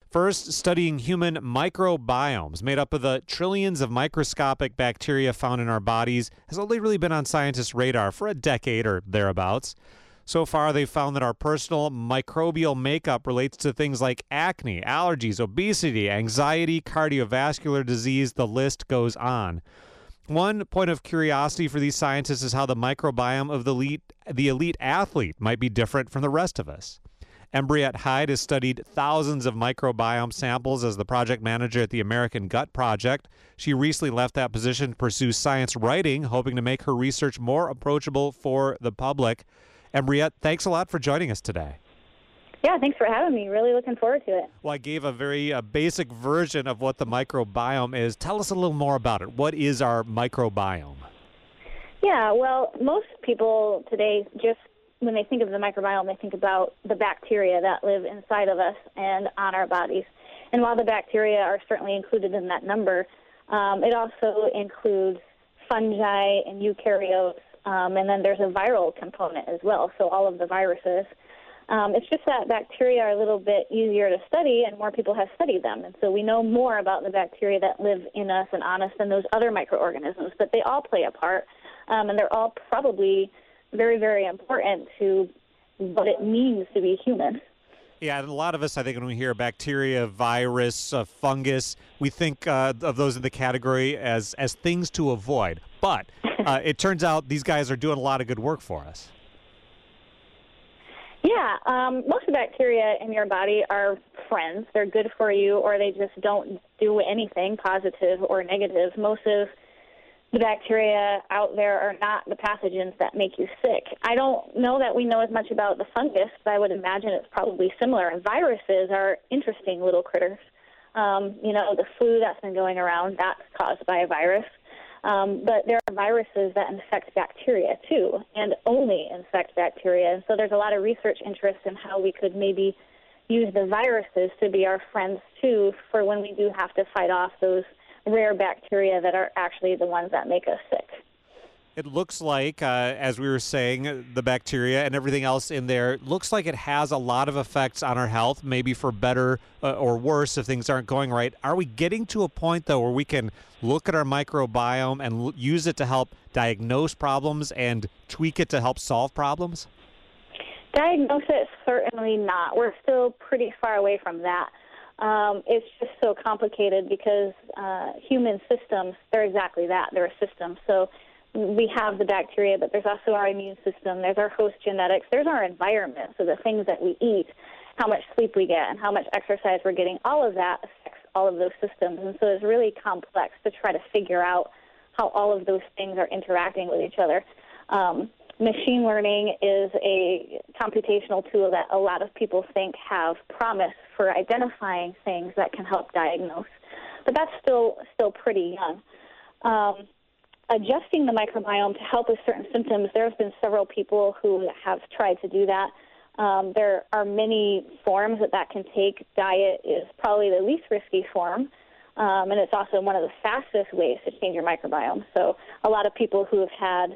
First, studying human microbiomes, made up of the trillions of microscopic bacteria found in our bodies, has only really been on scientists' radar for a decade or thereabouts. So far, they've found that our personal microbial makeup relates to things like acne, allergies, obesity, anxiety, cardiovascular disease, the list goes on. One point of curiosity for these scientists is how the microbiome of the elite athlete might be different from the rest of us. Embriette Hyde has studied thousands of microbiome samples as the project manager at the American Gut Project. She recently left that position to pursue science writing, hoping to make her research more approachable for the public. Embriette, thanks a lot for joining us today. Yeah, thanks for having me. Really looking forward to it. Well, I gave a very basic version of what the microbiome is. Tell us a little more about it. What is our microbiome? Yeah, well, most people today just when they think of the microbiome, they think about the bacteria that live inside of us and on our bodies. And while the bacteria are certainly included in that number, it also includes fungi and eukaryotes, and then there's a viral component as well, so all of the viruses. It's just that bacteria are a little bit easier to study, and more people have studied them. And so we know more about the bacteria that live in us and on us than those other microorganisms, but they all play a part, and they're all probably very, very important to what it means to be human. Yeah, and a lot of us, I think, when we hear bacteria, virus, fungus, we think of those in the category as things to avoid. But it turns out these guys are doing a lot of good work for us. Yeah, most of the bacteria in your body are friends. They're good for you, or they just don't do anything positive or negative. Most of the bacteria out there are not the pathogens that make you sick. I don't know that we know as much about the fungus, but I would imagine it's probably similar. And viruses are interesting little critters. The flu that's been going around, that's caused by a virus. But there are viruses that infect bacteria, too, and only infect bacteria. And so there's a lot of research interest in how we could maybe use the viruses to be our friends, too, for when we do have to fight off those rare bacteria that are actually the ones that make us sick. It looks like, as we were saying, the bacteria and everything else in there, looks like it has a lot of effects on our health, maybe for better or worse if things aren't going right. Are we getting to a point, though, where we can look at our microbiome and use it to help diagnose problems and tweak it to help solve problems? Diagnosis, certainly not. We're still pretty far away from that. It's just so complicated because human systems, they're exactly that. They're a system. So we have the bacteria, but there's also our immune system. There's our host genetics. There's our environment, so the things that we eat, how much sleep we get, and how much exercise we're getting. All of that affects all of those systems. And so it's really complex to try to figure out how all of those things are interacting with each other. Machine learning is a computational tool that a lot of people think have promise for identifying things that can help diagnose. But that's still pretty young. Adjusting the microbiome to help with certain symptoms, there have been several people who have tried to do that. There are many forms that can take. Diet is probably the least risky form, and it's also one of the fastest ways to change your microbiome. So a lot of people who have had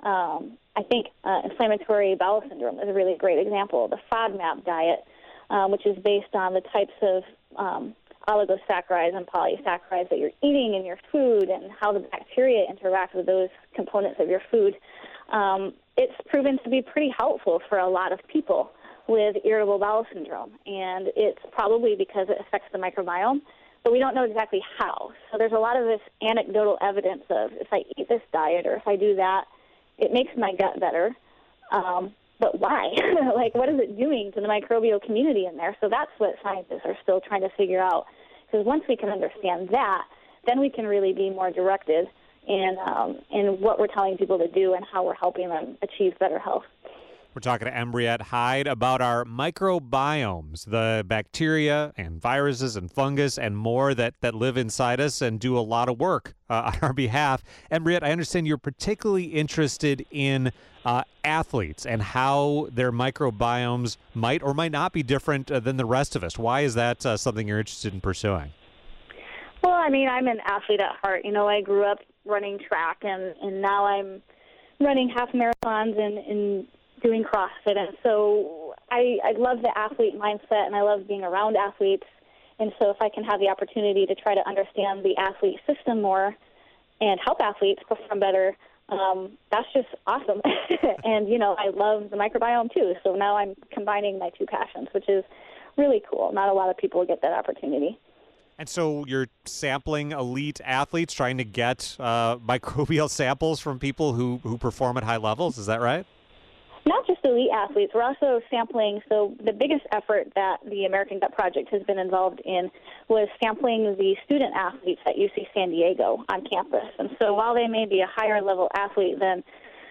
inflammatory bowel syndrome is a really great example. The FODMAP diet, which is based on the types of oligosaccharides and polysaccharides that you're eating in your food and how the bacteria interact with those components of your food. It's proven to be pretty helpful for a lot of people with irritable bowel syndrome, and it's probably because it affects the microbiome, but we don't know exactly how. So there's a lot of this anecdotal evidence of if I eat this diet or if I do that, it makes my gut better. But why? What is it doing to the microbial community in there? So that's what scientists are still trying to figure out. Because once we can understand that, then we can really be more directed in what we're telling people to do and how we're helping them achieve better health. We're talking to Embriette Hyde about our microbiomes, the bacteria and viruses and fungus and more that live inside us and do a lot of work on our behalf. Embriette, I understand you're particularly interested in athletes and how their microbiomes might or might not be different than the rest of us. Why is that something you're interested in pursuing? Well, I'm an athlete at heart. I grew up running track, and now I'm running half marathons and doing CrossFit. And so I love the athlete mindset, and I love being around athletes. And so if I can have the opportunity to try to understand the athlete system more and help athletes perform better, that's just awesome. And, I love the microbiome too. So now I'm combining my two passions, which is really cool. Not a lot of people get that opportunity. And so you're sampling elite athletes, trying to get microbial samples from people who perform at high levels. Is that right? Not just elite athletes. We're also sampling. So the biggest effort that the American Gut Project has been involved in was sampling the student athletes at UC San Diego on campus. And so while they may be a higher level athlete than,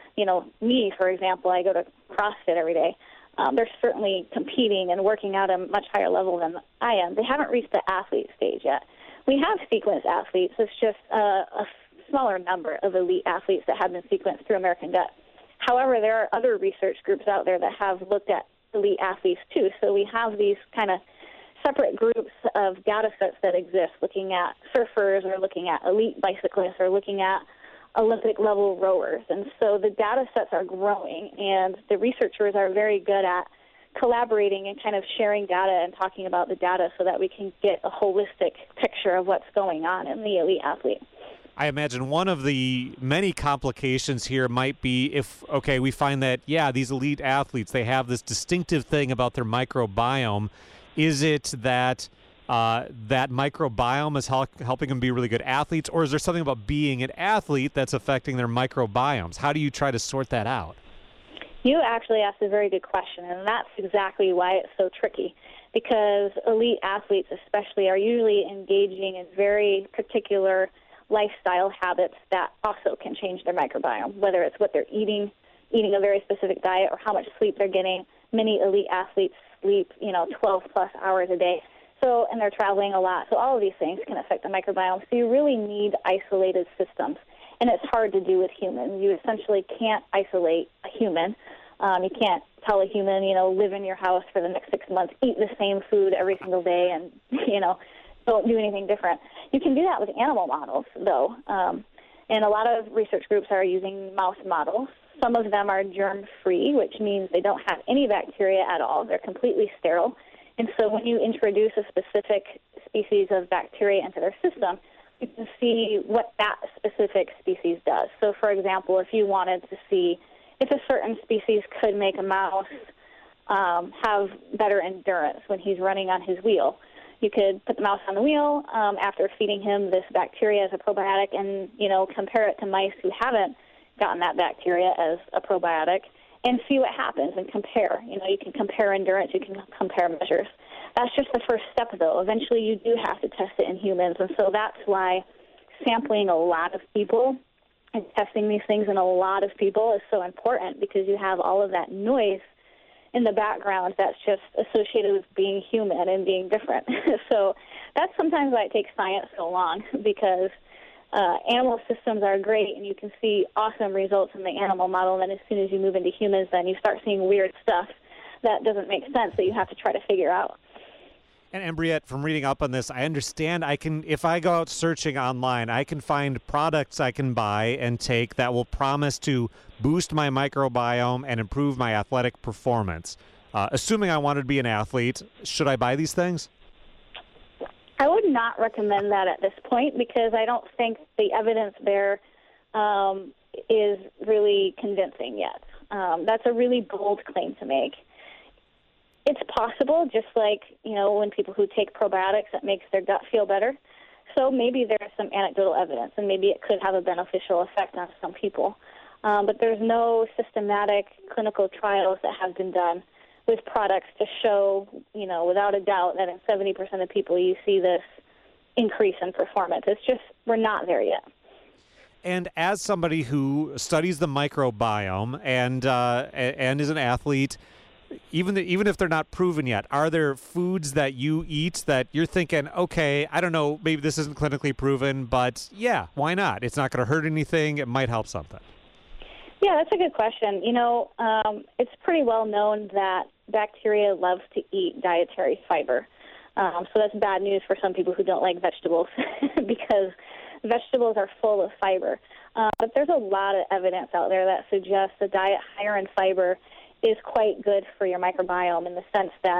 me, for example, I go to CrossFit every day. They're certainly competing and working at a much higher level than I am. They haven't reached the athlete stage yet. We have sequenced athletes. It's just a smaller number of elite athletes that have been sequenced through American Gut. However, there are other research groups out there that have looked at elite athletes too. So we have these kind of separate groups of data sets that exist, looking at surfers or looking at elite bicyclists or looking at Olympic-level rowers. And so the data sets are growing, and the researchers are very good at collaborating and kind of sharing data and talking about the data so that we can get a holistic picture of what's going on in the elite athlete. I imagine one of the many complications here might be if, we find that, these elite athletes, they have this distinctive thing about their microbiome. Is it that that microbiome is helping them be really good athletes, or is there something about being an athlete that's affecting their microbiomes? How do you try to sort that out? You actually asked a very good question, and that's exactly why it's so tricky, because elite athletes especially are usually engaging in very particular lifestyle habits that also can change their microbiome, whether it's what they're eating a very specific diet, or how much sleep they're getting. Many elite athletes sleep, 12-plus hours a day. So, and they're traveling a lot. So all of these things can affect the microbiome. So you really need isolated systems. And it's hard to do with humans. You essentially can't isolate a human. You can't tell a human, live in your house for the next 6 months, eat the same food every single day, and, don't do anything different. You can do that with animal models, though. And a lot of research groups are using mouse models. Some of them are germ-free, which means they don't have any bacteria at all. They're completely sterile. And so when you introduce a specific species of bacteria into their system, you can see what that specific species does. So, for example, if you wanted to see if a certain species could make a mouse have better endurance when he's running on his wheel, you could put the mouse on the wheel after feeding him this bacteria as a probiotic and, compare it to mice who haven't gotten that bacteria as a probiotic and see what happens and compare. You can compare endurance, you can compare measures. That's just the first step, though. Eventually you do have to test it in humans, and so that's why sampling a lot of people and testing these things in a lot of people is so important, because you have all of that noise in the background that's just associated with being human and being different. So that's sometimes why it takes science so long, because animal systems are great and you can see awesome results in the animal model, and then as soon as you move into humans, then you start seeing weird stuff that doesn't make sense that you have to try to figure out. And Briette, from reading up on this, I understand if I go out searching online, I can find products I can buy and take that will promise to boost my microbiome and improve my athletic performance. Assuming I wanted to be an athlete, should I buy these things? I would not recommend that at this point, because I don't think the evidence there is really convincing yet. That's a really bold claim to make. It's possible, just like, when people who take probiotics, that makes their gut feel better. So maybe there's some anecdotal evidence, and maybe it could have a beneficial effect on some people. But there's no systematic clinical trials that have been done with products to show, without a doubt, that in 70% of people you see this increase in performance. It's just, we're not there yet. And as somebody who studies the microbiome and is an athlete, even if they're not proven yet, are there foods that you eat that you're thinking, okay, I don't know, maybe this isn't clinically proven, but yeah, why not? It's not going to hurt anything. It might help something. Yeah, that's a good question. It's pretty well known that bacteria love to eat dietary fiber. So that's bad news for some people who don't like vegetables because vegetables are full of fiber. But there's a lot of evidence out there that suggests a diet higher in fiber is quite good for your microbiome, in the sense that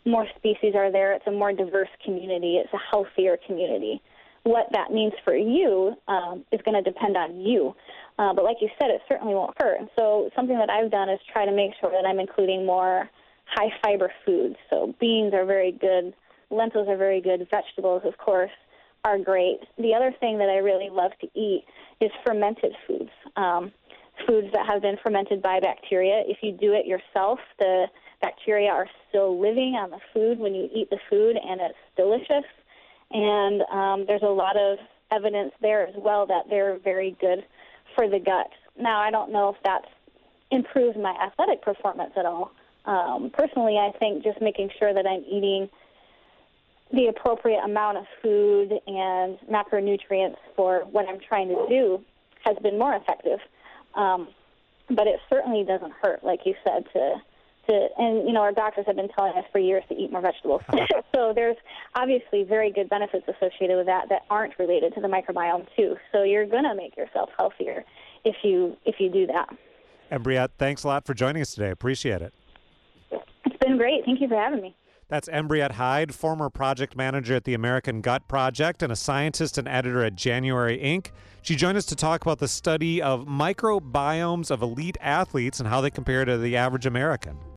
more species are there. It's a more diverse community. It's a healthier community. What that means for you is going to depend on you. But like you said, it certainly won't hurt. And so something that I've done is try to make sure that I'm including more high-fiber foods. So beans are very good. Lentils are very good. Vegetables, of course, are great. The other thing that I really love to eat is fermented foods, foods that have been fermented by bacteria. If you do it yourself, the bacteria are still living on the food when you eat the food, and it's delicious. And there's a lot of evidence there as well that they're very good for the gut. Now, I don't know if that's improved my athletic performance at all. Personally, I think just making sure that I'm eating the appropriate amount of food and macronutrients for what I'm trying to do has been more effective. But it certainly doesn't hurt, like you said, and our doctors have been telling us for years to eat more vegetables. So there's obviously very good benefits associated with that aren't related to the microbiome too. So you're going to make yourself healthier if you do that. And Briette, thanks a lot for joining us today. Appreciate it. It's been great. Thank you for having me. That's Briette Hyde, former project manager at the American Gut Project and a scientist and editor at January Inc. She joined us to talk about the study of microbiomes of elite athletes and how they compare to the average American.